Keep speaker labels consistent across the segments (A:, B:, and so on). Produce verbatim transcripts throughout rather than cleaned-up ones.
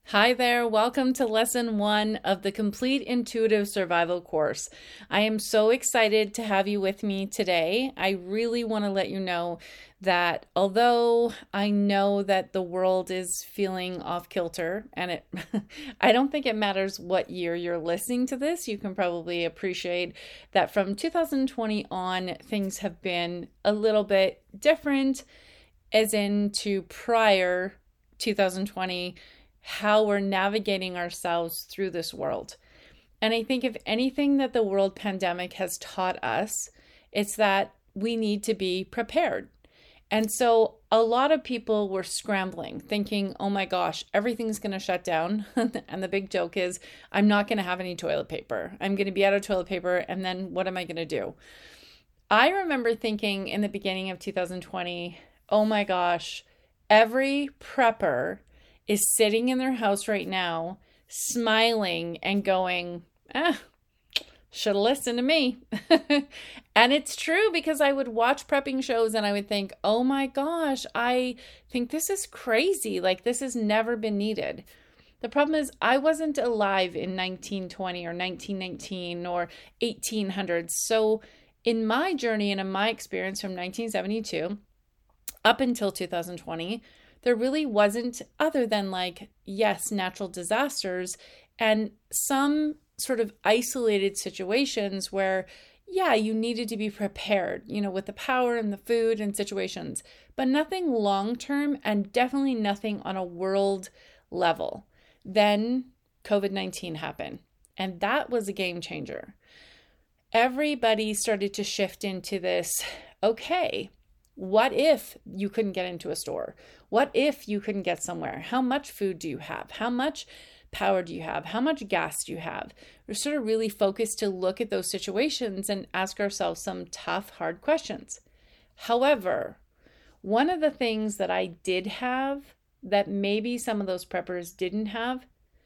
A: Hi there. Welcome to lesson one of the Complete Intuitive Survival course. I am so excited to have you with me today. I really want to let you know that although I know that the world is feeling off kilter, and it I don't think it matters what year you're listening to this, you can probably appreciate that from two thousand twenty on, things have been a little bit different, as in to prior two thousand twenty, how we're navigating ourselves through this world. And I think if anything that the world pandemic has taught us, it's that we need to be prepared. And so a lot of people were scrambling, thinking, oh my gosh, everything's going to shut down. And the big joke is, I'm not going to have any toilet paper. I'm going to be out of toilet paper. And then what am I going to do? I remember thinking in the beginning of two thousand twenty, oh my gosh, every prepper is sitting in their house right now, smiling and going, ah, should have listened to me. And it's true, because I would watch prepping shows and I would think, oh my gosh, I think this is crazy. Like, this has never been needed. The problem is I wasn't alive in nineteen twenty or nineteen nineteen or eighteen hundreds. So in my journey and in my experience from nineteen seventy-two up until two thousand twenty, there really wasn't, other than like, yes, natural disasters and some sort of isolated situations where, yeah, you needed to be prepared, you know, with the power and the food and situations, but nothing long-term and definitely nothing on a world level. Then covid nineteen happened, and that was a game changer. Everybody started to shift into this, okay, what if you couldn't get into a store? What if you couldn't get somewhere? How much food do you have? How much power do you have? How much gas do you have? We're sort of really focused to look at those situations and ask ourselves some tough, hard questions. However, one of the things that I did have that maybe some of those preppers didn't have,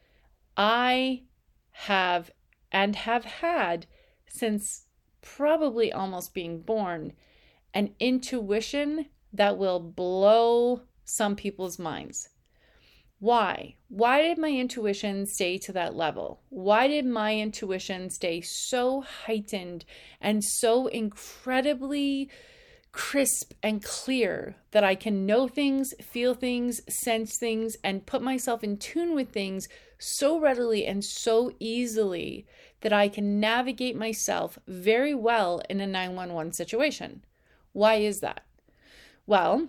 A: I have and have had since probably almost being born, an intuition that will blow some people's minds. Why? Why did my intuition stay to that level? Why did my intuition stay so heightened and so incredibly crisp and clear that I can know things, feel things, sense things, and put myself in tune with things so readily and so easily that I can navigate myself very well in a nine one one situation? Why is that? Well,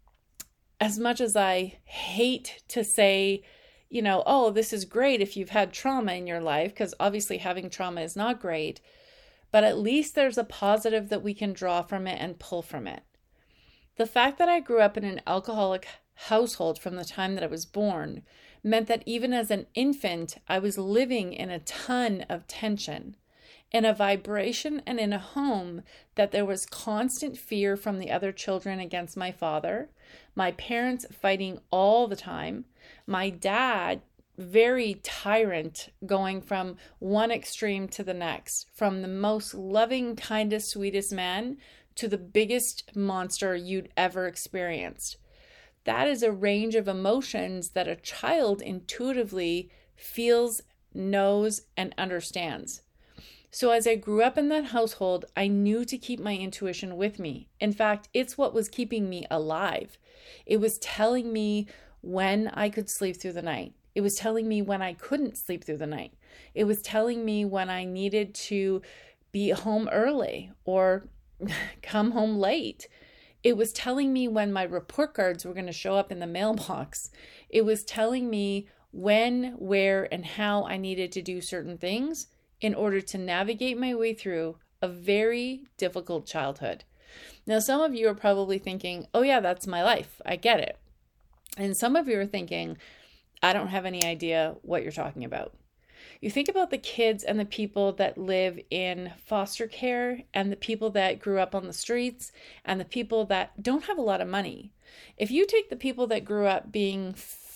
A: as much as I hate to say, you know, oh, this is great if you've had trauma in your life, because obviously having trauma is not great, but at least there's a positive that we can draw from it and pull from it. The fact that I grew up in an alcoholic household from the time that I was born meant that even as an infant, I was living in a ton of tension, in a vibration and in a home that there was constant fear from the other children against my father, my parents fighting all the time, my dad very tyrant, going from one extreme to the next, from the most loving, kindest, sweetest man to the biggest monster you'd ever experienced. That is a range of emotions that a child intuitively feels, knows, and understands. So as I grew up in that household, I knew to keep my intuition with me. In fact, it's what was keeping me alive. It was telling me when I could sleep through the night. It was telling me when I couldn't sleep through the night. It was telling me when I needed to be home early or come home late. It was telling me when my report cards were going to show up in the mailbox. It was telling me when, where, and how I needed to do certain things in order to navigate my way through a very difficult childhood. Now, some of you are probably thinking, oh yeah, that's my life. I get it. And some of you are thinking, I don't have any idea what you're talking about. You think about the kids and the people that live in foster care and the people that grew up on the streets and the people that don't have a lot of money. If you take the people that grew up being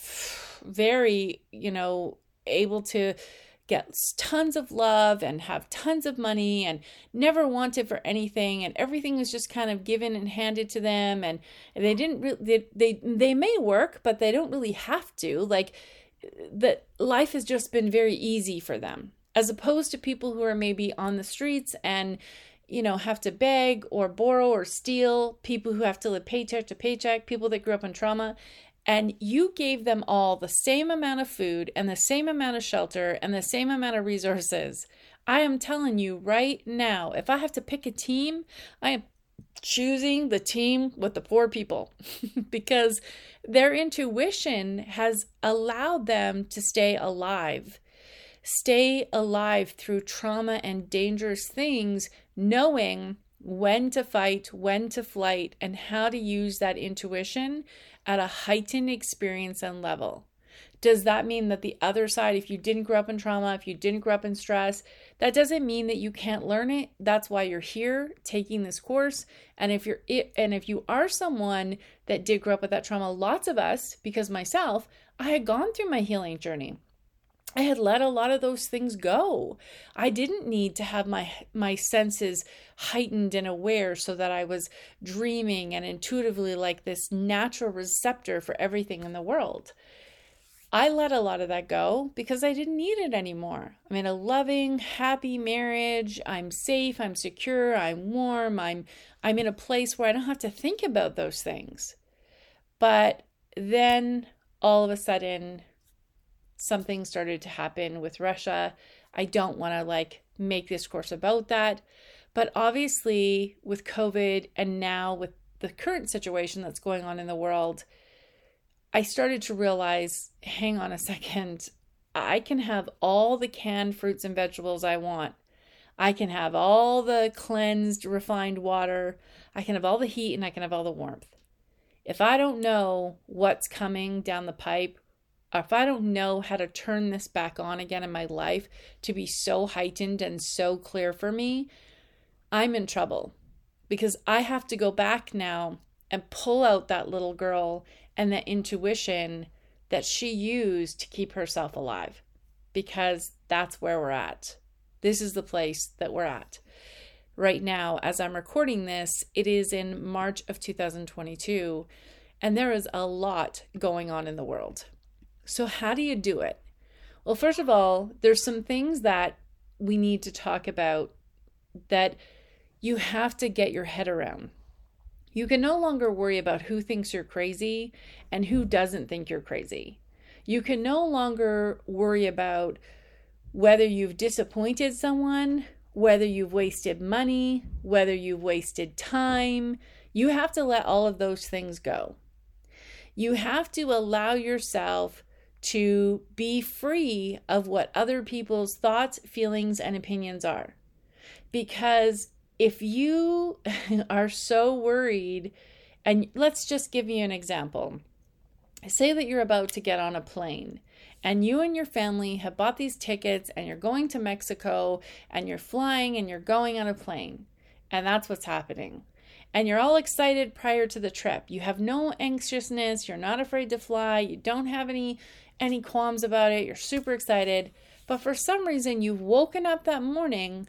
A: very, you know, able to get tons of love and have tons of money and never wanted for anything, and everything was just kind of given and handed to them, and they didn't really, they, they, they may work, but they don't really have to. Like, that life has just been very easy for them, as opposed to people who are maybe on the streets and, you know, have to beg or borrow or steal, people who have to live paycheck to paycheck, people that grew up in trauma. And you gave them all the same amount of food and the same amount of shelter and the same amount of resources. I am telling you right now, if I have to pick a team, I am choosing the team with the poor people because their intuition has allowed them to stay alive, stay alive through trauma and dangerous things, knowing when to fight, when to flight, and how to use that intuition at a heightened experience and level. Does that mean that the other side, if you didn't grow up in trauma, if you didn't grow up in stress, that doesn't mean that you can't learn it. That's why you're here taking this course. And if you're it, and if you are someone that did grow up with that trauma, lots of us, because myself, I had gone through my healing journey. I had let a lot of those things go. I didn't need to have my my senses heightened and aware so that I was dreaming and intuitively like this natural receptor for everything in the world. I let a lot of that go because I didn't need it anymore. I'm in a loving, happy marriage. I'm safe, I'm secure, I'm warm, I'm I'm in a place where I don't have to think about those things. But then all of a sudden something started to happen with Russia. I don't want to like make this course about that. But obviously with COVID and now with the current situation that's going on in the world, I started to realize, hang on a second, I can have all the canned fruits and vegetables I want. I can have all the cleansed, refined water. I can have all the heat and I can have all the warmth. If I don't know what's coming down the pipe, or if I don't know how to turn this back on again in my life to be so heightened and so clear for me, I'm in trouble because I have to go back now and pull out that little girl and that intuition that she used to keep herself alive, because that's where we're at. This is the place that we're at. Right now, as I'm recording this, it is in March of two thousand twenty-two, and there is a lot going on in the world. So how do you do it? Well, first of all, there's some things that we need to talk about that you have to get your head around. You can no longer worry about who thinks you're crazy and who doesn't think you're crazy. You can no longer worry about whether you've disappointed someone, whether you've wasted money, whether you've wasted time. You have to let all of those things go. You have to allow yourself to be free of what other people's thoughts, feelings, and opinions are. Because if you are so worried, and let's just give you an example. Say that you're about to get on a plane and you and your family have bought these tickets and you're going to Mexico and you're flying and you're going on a plane, and that's what's happening. And you're all excited prior to the trip. You have no anxiousness. You're not afraid to fly. You don't have any, any qualms about it. You're super excited. But for some reason, you've woken up that morning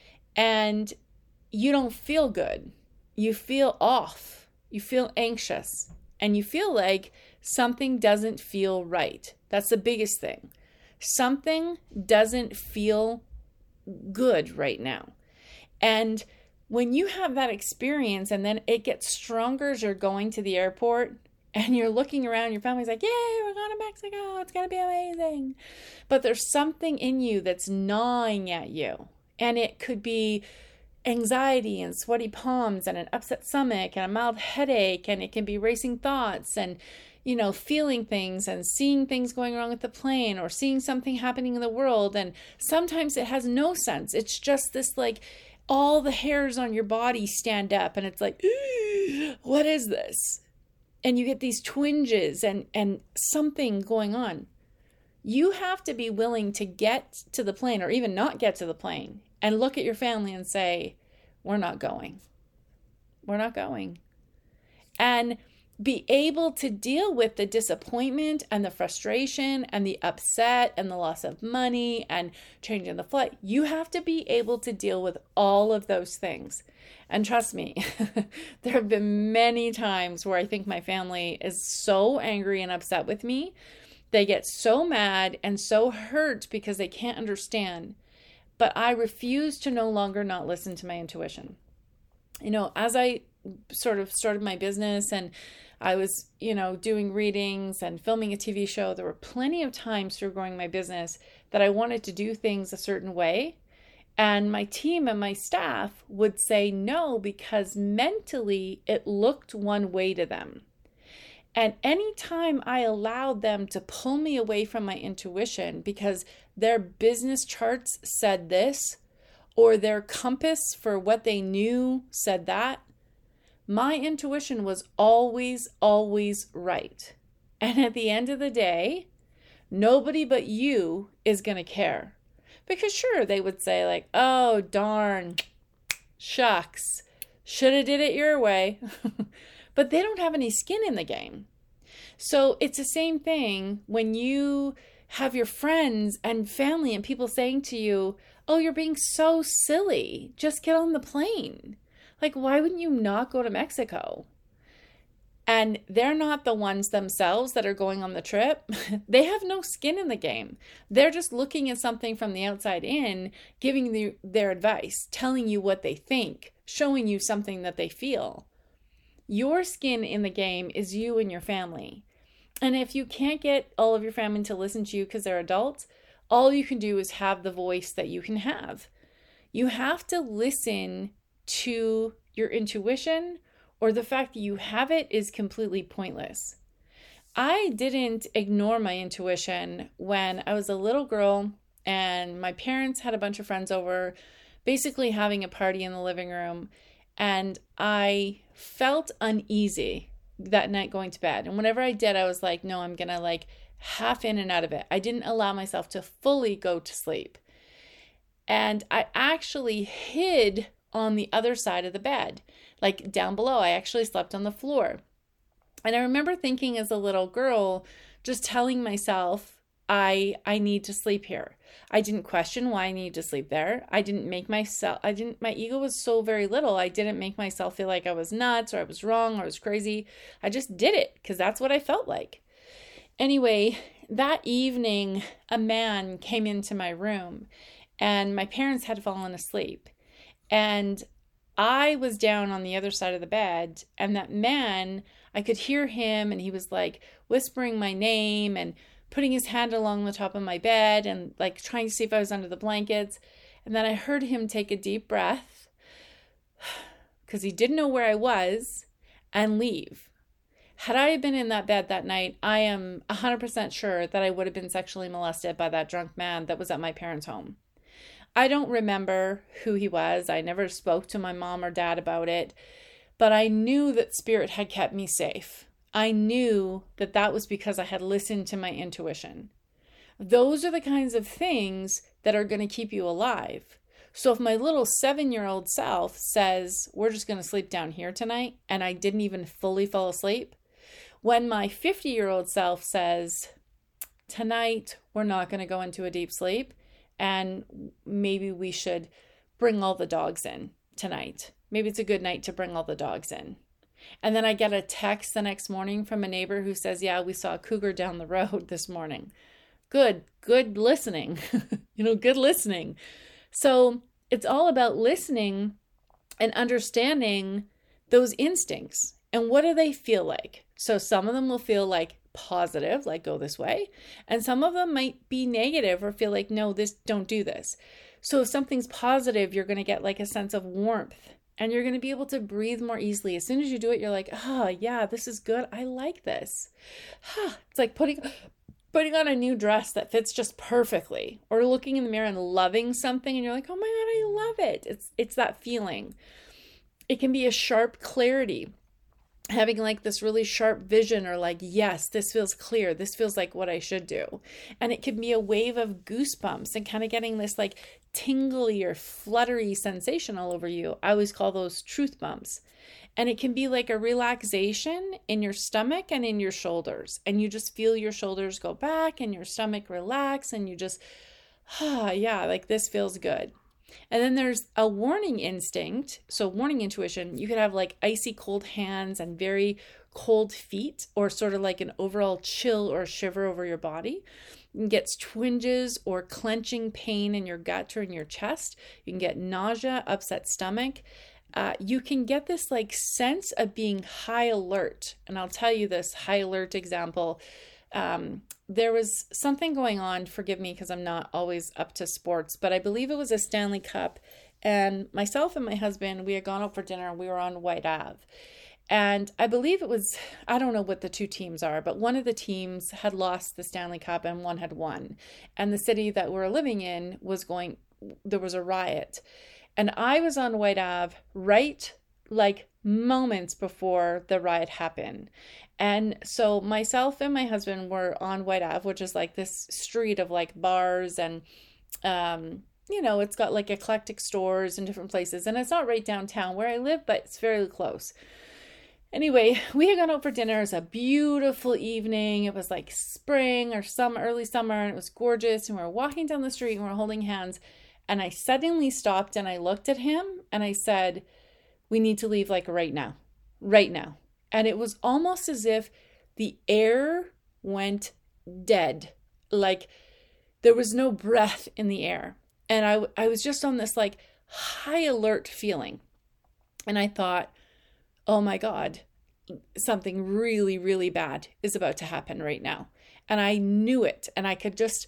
A: and you don't feel good. You feel off. You feel anxious. And you feel like something doesn't feel right. That's the biggest thing. Something doesn't feel good right now. And when you have that experience and then it gets stronger as you're going to the airport and you're looking around, your family's like, yay, we're going to Mexico. It's going to be amazing. But there's something in you that's gnawing at you. And it could be anxiety and sweaty palms and an upset stomach and a mild headache, and it can be racing thoughts and, you know, feeling things and seeing things going wrong with the plane or seeing something happening in the world. And sometimes it has no sense. It's just this like all the hairs on your body stand up and it's like, what is this? And you get these twinges and, and something going on. You have to be willing to get to the plane or even not get to the plane and look at your family and say, we're not going. We're not going. And be able to deal with the disappointment and the frustration and the upset and the loss of money and changing the flight. You have to be able to deal with all of those things. And trust me, there have been many times where I think my family is so angry and upset with me They get so mad and so hurt because they can't understand. But I refuse to no longer not listen to my intuition. You know, as I sort of started my business and I was, you know, doing readings and filming a T V show, there were plenty of times through growing my business that I wanted to do things a certain way. And my team and my staff would say no because mentally it looked one way to them. And anytime I allowed them to pull me away from my intuition because their business charts said this, or their compass for what they knew said that, my intuition was always, always right. And at the end of the day, nobody but you is going to care. Because sure, they would say like, oh, darn, shucks, should have did it your way. But they don't have any skin in the game. So it's the same thing when you have your friends and family and people saying to you, oh, you're being so silly. Just get on the plane. Like, why wouldn't you not go to Mexico? And they're not the ones themselves that are going on the trip. They have no skin in the game. They're just looking at something from the outside in, giving you their advice, telling you what they think, showing you something that they feel. Your skin in the game is you and your family. And if you can't get all of your family to listen to you because they're adults, all you can do is have the voice that you can have. You have to listen to your intuition, or the fact that you have it is completely pointless. I didn't ignore my intuition when I was a little girl and my parents had a bunch of friends over, basically having a party in the living room, and I felt uneasy that night going to bed. And whenever I did, I was like, no, I'm gonna like half in and out of it. I didn't allow myself to fully go to sleep. And I actually hid on the other side of the bed, like down below. I actually slept on the floor. And I remember thinking as a little girl, just telling myself, I I need to sleep here. I didn't question why I needed to sleep there. I didn't make myself, I didn't, my ego was so very little. I didn't make myself feel like I was nuts or I was wrong or I was crazy. I just did it because that's what I felt like. Anyway, that evening, a man came into my room and my parents had fallen asleep. And I was down on the other side of the bed, and that man, I could hear him, and he was like whispering my name and putting his hand along the top of my bed and like trying to see if I was under the blankets. And then I heard him take a deep breath because he didn't know where I was and leave. Had I been in that bed that night, I am one hundred percent sure that I would have been sexually molested by that drunk man that was at my parents' home. I don't remember who he was. I never spoke to my mom or dad about it, but I knew that spirit had kept me safe. I knew that that was because I had listened to my intuition. Those are the kinds of things that are going to keep you alive. So if my little seven-year-old self says, we're just going to sleep down here tonight, and I didn't even fully fall asleep, when my fifty-year-old self says, tonight we're not going to go into a deep sleep, and maybe we should bring all the dogs in tonight. Maybe it's a good night to bring all the dogs in. And then I get a text the next morning from a neighbor who says, yeah, we saw a cougar down the road this morning. Good, good listening. you know, good listening. So it's all about listening and understanding those instincts. And what do they feel like? So some of them will feel like positive, like go this way. And some of them might be negative or feel like, no, this, don't do this. So if something's positive, you're going to get like a sense of warmth and you're going to be able to breathe more easily. As soon as you do it, you're like, oh yeah, this is good. I like this. It's like putting, putting on a new dress that fits just perfectly, or looking in the mirror and loving something. And you're like, oh my God, I love it. It's, it's that feeling. It can be a sharp clarity. Having like this really sharp vision, or like, yes, this feels clear. This feels like what I should do. And it could be a wave of goosebumps and kind of getting this like tingly or fluttery sensation all over you. I always call those truth bumps. And it can be like a relaxation in your stomach and in your shoulders. And you just feel your shoulders go back and your stomach relax. And you just, ah, yeah, like this feels good. And then there's a warning instinct. So warning intuition, you could have like icy cold hands and very cold feet, or sort of like an overall chill or shiver over your body. You can get twinges or clenching pain in your gut or in your chest. You can get nausea, upset stomach. Uh, you can get this like sense of being high alert. And I'll tell you this high alert example. Um, there was something going on, forgive me because I'm not always up to sports, but I believe it was a Stanley Cup, and myself and my husband, we had gone out for dinner and we were on White Ave. And I believe it was, I don't know what the two teams are, but one of the teams had lost the Stanley Cup and one had won. And the city that we're living in was going, there was a riot. And I was on White Ave right like moments before the riot happened. And so myself and my husband were on White Ave, which is like this street of like bars and, um, you know, it's got like eclectic stores in different places. And it's not right downtown where I live, but it's fairly close. Anyway, we had gone out for dinner. It was a beautiful evening. It was like spring or some early summer, and it was gorgeous. And we were walking down the street and we were holding hands. And I suddenly stopped and I looked at him and I said, we need to leave like right now, right now. And it was almost as if the air went dead. Like there was no breath in the air. And I, I was just on this like high alert feeling. And I thought, oh my God, something really, really bad is about to happen right now. And I knew it. And I could just,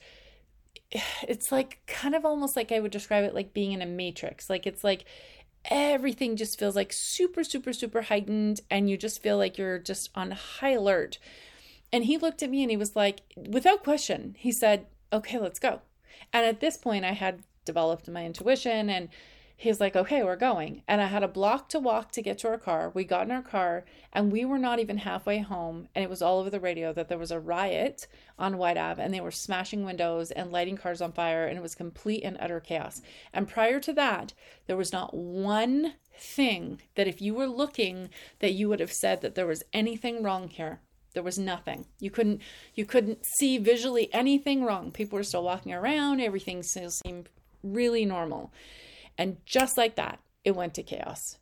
A: it's like kind of almost like I would describe it like being in a matrix. Like it's like everything just feels like super, super, super heightened. And you just feel like you're just on high alert. And he looked at me and he was like, without question, he said, okay, let's go. And at this point I had developed my intuition, and he's like, okay, we're going. And I had a block to walk to get to our car. We got in our car and we were not even halfway home. And it was all over the radio that there was a riot on White Ave and they were smashing windows and lighting cars on fire. And it was complete and utter chaos. And prior to that, there was not one thing that if you were looking that you would have said that there was anything wrong here. There was nothing. You couldn't, you couldn't see visually anything wrong. People were still walking around. Everything still seemed really normal. And just like that, it went to chaos.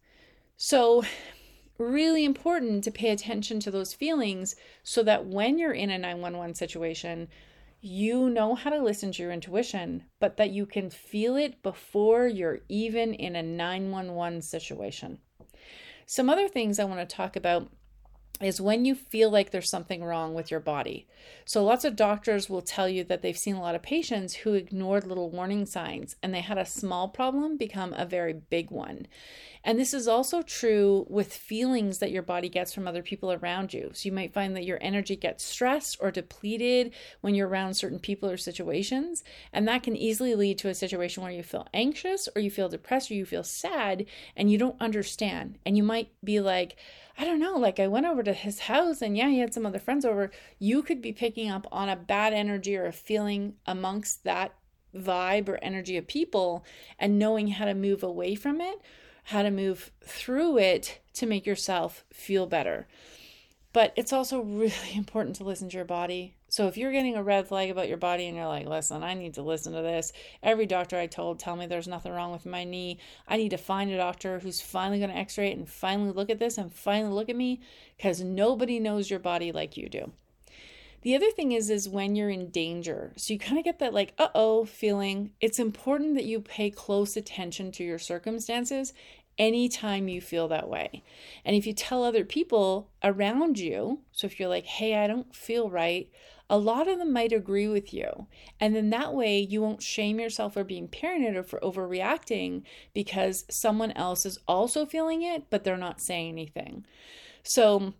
A: So really important to pay attention to those feelings so that when you're in a nine one one situation, you know how to listen to your intuition, but that you can feel it before you're even in a nine one one situation. Some other things I want to talk about is when you feel like there's something wrong with your body. So lots of doctors will tell you that they've seen a lot of patients who ignored little warning signs and they had a small problem become a very big one. And this is also true with feelings that your body gets from other people around you. So you might find that your energy gets stressed or depleted when you're around certain people or situations. And that can easily lead to a situation where you feel anxious or you feel depressed or you feel sad and you don't understand. And you might be like, I don't know, like I went over to his house and yeah, he had some other friends over. You could be picking up on a bad energy or a feeling amongst that vibe or energy of people and knowing how to move away from it, how to move through it to make yourself feel better. But it's also really important to listen to your body. So if you're getting a red flag about your body and you're like, listen, I need to listen to this. Every doctor I told tell me there's nothing wrong with my knee. I need to find a doctor who's finally going to x-ray it and finally look at this and finally look at me, because nobody knows your body like you do. The other thing is, is when you're in danger. So you kind of get that like, uh-oh feeling. It's important that you pay close attention to your circumstances anytime you feel that way. And if you tell other people around you, so if you're like, hey, I don't feel right, a lot of them might agree with you. And then that way you won't shame yourself for being paranoid or for overreacting because someone else is also feeling it, but they're not saying anything. So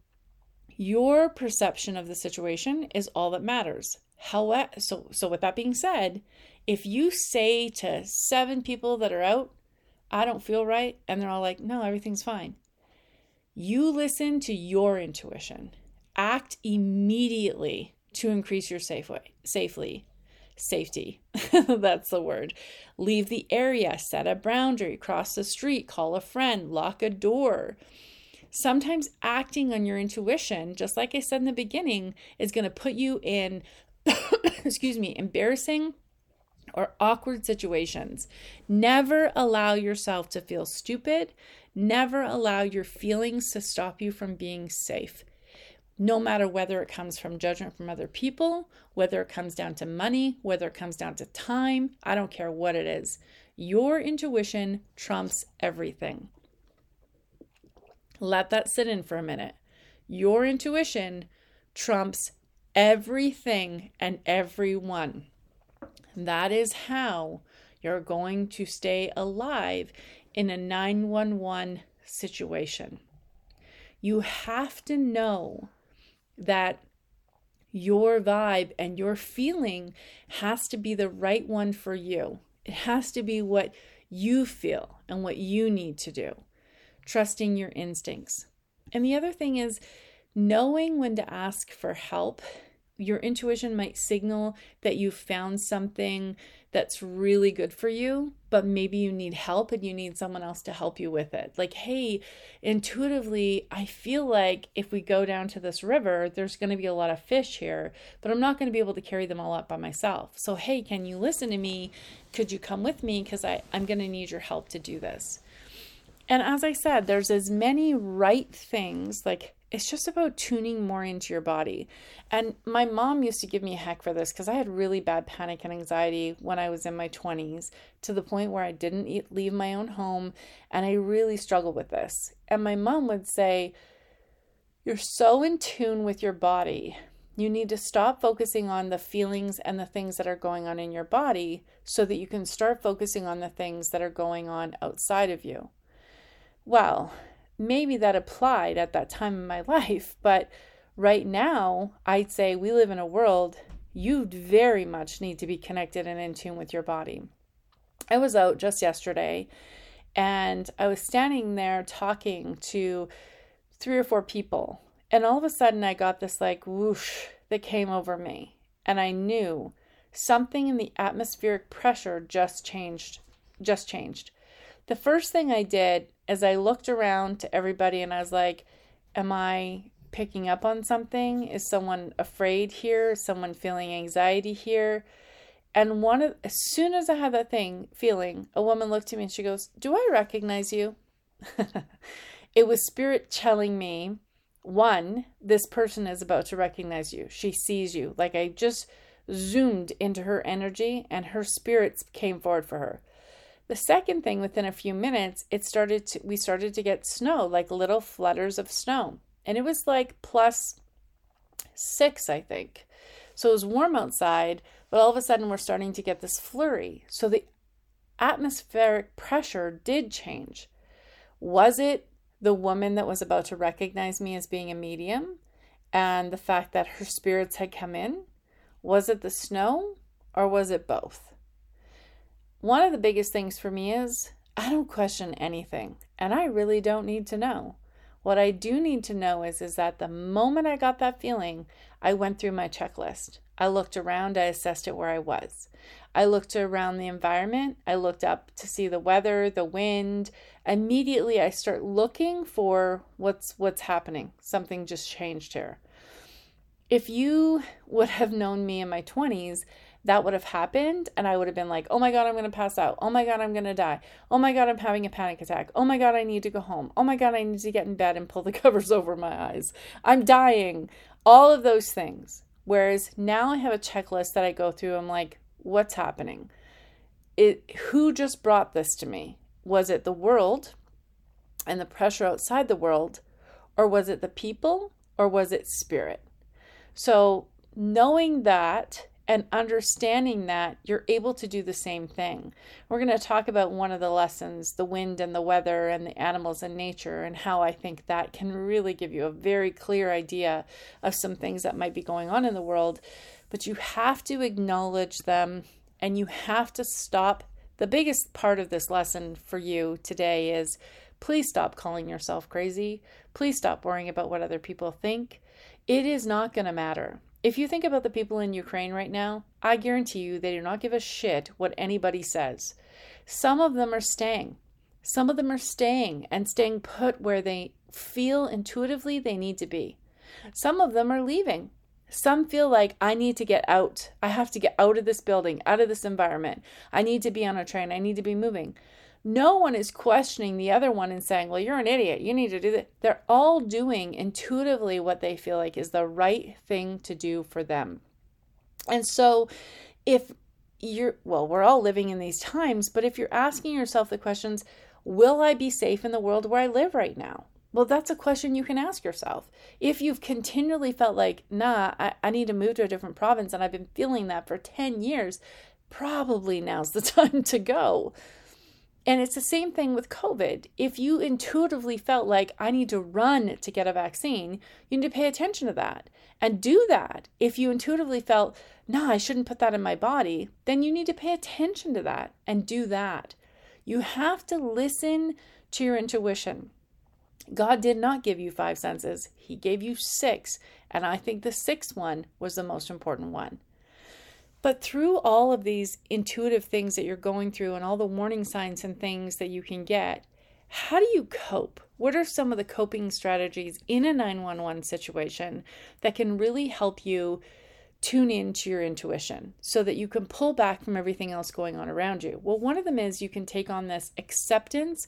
A: your perception of the situation is all that matters. However, so, so with that being said, if you say to seven people that are out, I don't feel right, and they're all like, no, everything's fine. You listen to your intuition. Act immediately to increase your safe way, safely, safety. That's the word. Leave the area, set a boundary, cross the street, call a friend, lock a door. Sometimes acting on your intuition, just like I said in the beginning, is going to put you in, excuse me, embarrassing or awkward situations. Never allow yourself to feel stupid. Never allow your feelings to stop you from being safe. No matter whether it comes from judgment from other people, whether it comes down to money, whether it comes down to time, I don't care what it is. Your intuition trumps everything. Let that sit in for a minute. Your intuition trumps everything and everyone. That is how you're going to stay alive in a nine one one situation. You have to know that your vibe and your feeling has to be the right one for you. It has to be what you feel and what you need to do. Trusting your instincts. And the other thing is knowing when to ask for help. Your intuition might signal that you found something that's really good for you, but maybe you need help and you need someone else to help you with it. Like, hey, intuitively, I feel like if we go down to this river, there's going to be a lot of fish here, but I'm not going to be able to carry them all up by myself. So, hey, can you listen to me? Could you come with me? Because I I'm going to need your help to do this. And as I said, there's as many right things, like it's just about tuning more into your body. And my mom used to give me a heck for this because I had really bad panic and anxiety when I was in my twenties, to the point where I didn't eat, leave my own home, and I really struggled with this. And my mom would say, you're so in tune with your body. You need to stop focusing on the feelings and the things that are going on in your body so that you can start focusing on the things that are going on outside of you. Well, maybe that applied at that time in my life, but right now, I'd say we live in a world you very much need to be connected and in tune with your body. I was out just yesterday and I was standing there talking to three or four people, and all of a sudden I got this like whoosh that came over me, and I knew something in the atmospheric pressure just changed, just changed. The first thing I did is I looked around to everybody and I was like, am I picking up on something? Is someone afraid here? Is someone feeling anxiety here? And one of, as soon as I had that thing feeling, a woman looked at me and she goes, do I recognize you? It was spirit telling me, one, this person is about to recognize you. She sees you. Like I just zoomed into her energy and her spirits came forward for her. The second thing, within a few minutes, it started to, we started to get snow, like little flutters of snow. And it was like plus six, I think. So it was warm outside, but all of a sudden we're starting to get this flurry. So the atmospheric pressure did change. Was it the woman that was about to recognize me as being a medium and the fact that her spirits had come in? Was it the snow, or was it both? One of the biggest things for me is I don't question anything, and I really don't need to know. What I do need to know is, is that the moment I got that feeling, I went through my checklist. I looked around, I assessed it where I was. I looked around the environment. I looked up to see the weather, the wind. Immediately, I start looking for what's what's happening. Something just changed here. If you would have known me in my twenties, that would have happened and I would have been like, oh my God, I'm going to pass out. Oh my God, I'm going to die. Oh my God, I'm having a panic attack. Oh my God, I need to go home. Oh my God, I need to get in bed and pull the covers over my eyes. I'm dying. All of those things. Whereas now I have a checklist that I go through. I'm like, what's happening? It, who just brought this to me? Was it the world and the pressure outside the world? Or was it the people? Or was it spirit? So knowing that and understanding that, you're able to do the same thing. We're going to talk about one of the lessons, the wind and the weather and the animals and nature, and how I think that can really give you a very clear idea of some things that might be going on in the world. But you have to acknowledge them, and you have to stop. The biggest part of this lesson for you today is please stop calling yourself crazy. Please stop worrying about what other people think. It is not going to matter. If you think about the people in Ukraine right now, I guarantee you they do not give a shit what anybody says. Some of them are staying. Some of them are staying and staying put where they feel intuitively they need to be. Some of them are leaving. Some feel like I need to get out. I have to get out of this building, out of this environment. I need to be on a train. I need to be moving. No one is questioning the other one and saying, well, you're an idiot. You need to do that. They're all doing intuitively what they feel like is the right thing to do for them. And so if you're, well, we're all living in these times, but if you're asking yourself the questions, will I be safe in the world where I live right now? Well, that's a question you can ask yourself. If you've continually felt like, nah, I, I need to move to a different province, and I've been feeling that for ten years, probably now's the time to go. And it's the same thing with COVID. If you intuitively felt like I need to run to get a vaccine, you need to pay attention to that and do that. If you intuitively felt, nah, I shouldn't put that in my body, then you need to pay attention to that and do that. You have to listen to your intuition. God did not give you five senses. He gave you six. And I think the sixth one was the most important one. But through all of these intuitive things that you're going through and all the warning signs and things that you can get, how do you cope? What are some of the coping strategies in a nine one one situation that can really help you tune into your intuition so that you can pull back from everything else going on around you? Well, one of them is you can take on this acceptance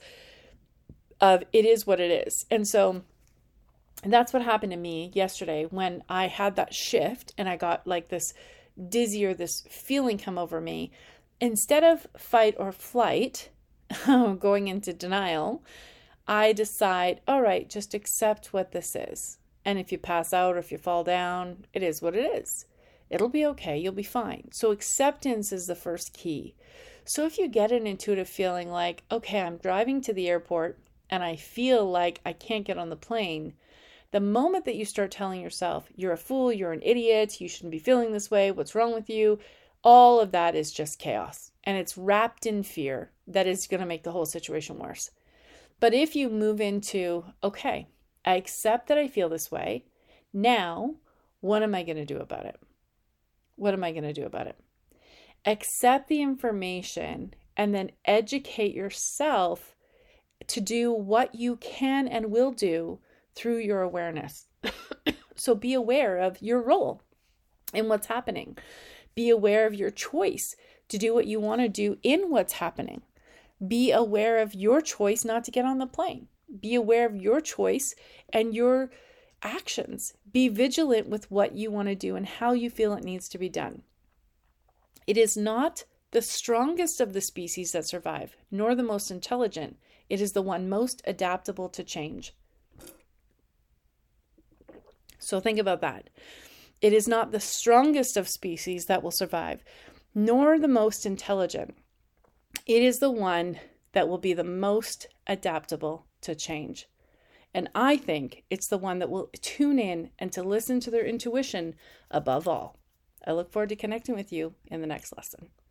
A: of it is what it is. And so and that's what happened to me yesterday when I had that shift and I got like this dizzy or this feeling come over me. Instead of fight or flight, going into denial, I decide, all right, just accept what this is. And if you pass out or if you fall down, it is what it is. It'll be okay. You'll be fine. So acceptance is the first key. So if you get an intuitive feeling like, okay, I'm driving to the airport and I feel like I can't get on the plane, the moment that you start telling yourself, you're a fool, you're an idiot, you shouldn't be feeling this way, what's wrong with you, all of that is just chaos. And it's wrapped in fear that is going to make the whole situation worse. But if you move into, okay, I accept that I feel this way. Now, what am I going to do about it? What am I going to do about it? Accept the information and then educate yourself to do what you can and will do through your awareness. So be aware of your role in what's happening. Be aware of your choice to do what you want to do in what's happening. Be aware of your choice not to get on the plane. Be aware of your choice and your actions. Be vigilant with what you want to do and how you feel it needs to be done. It is not the strongest of the species that survive, nor the most intelligent. It is the one most adaptable to change. So think about that. It is not the strongest of species that will survive, nor the most intelligent. It is the one that will be the most adaptable to change. And I think it's the one that will tune in and to listen to their intuition above all. I look forward to connecting with you in the next lesson.